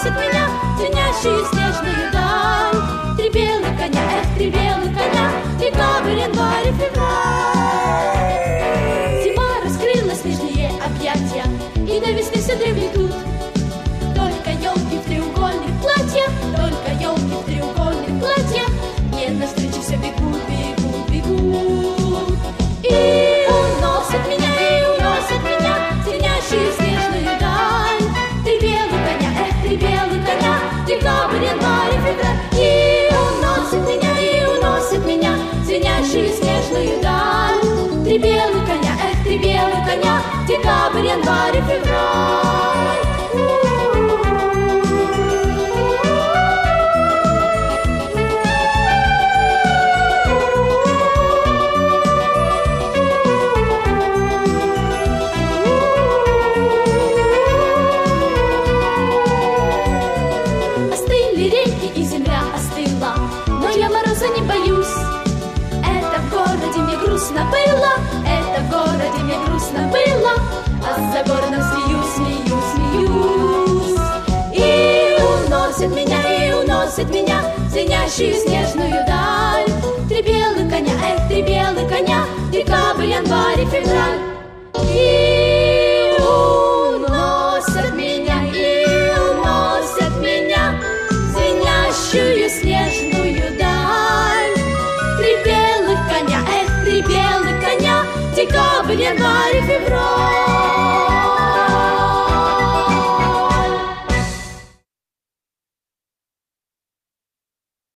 уносят меня в звенящую снежную даль. Три белых коня, эх, три белых коня, декабрь, январь и февраль. Зима раскрыла снежные объятия, и до весны все древлетут. Только елки в треугольных платьях, только елки в треугольных платьях, мне навстречу все бегут, бегут, бегут. И уносят меня в звенящую снежную даль. Три белых коня, эх, три белых коня, декабрь, январь и февраль. И уносят меня в звенящую снежную даль. Три белых коня, эх, три белых коня, декабрь, январь и февраль. Остыли реки и земля остыла, но я мороза не боюсь. Это в городе мне грустно было, это в городе мне грустно было, а за городом смеюсь, смеюсь, смеюсь. И уносят меня в звенящую снежную даль. Три белых коня, эх, три белых коня, декабрь, январь и февраль. И уносят меня в звенящую снежную даль. Три белых коня, эх, три белых коня, декабрь, январь и февраль.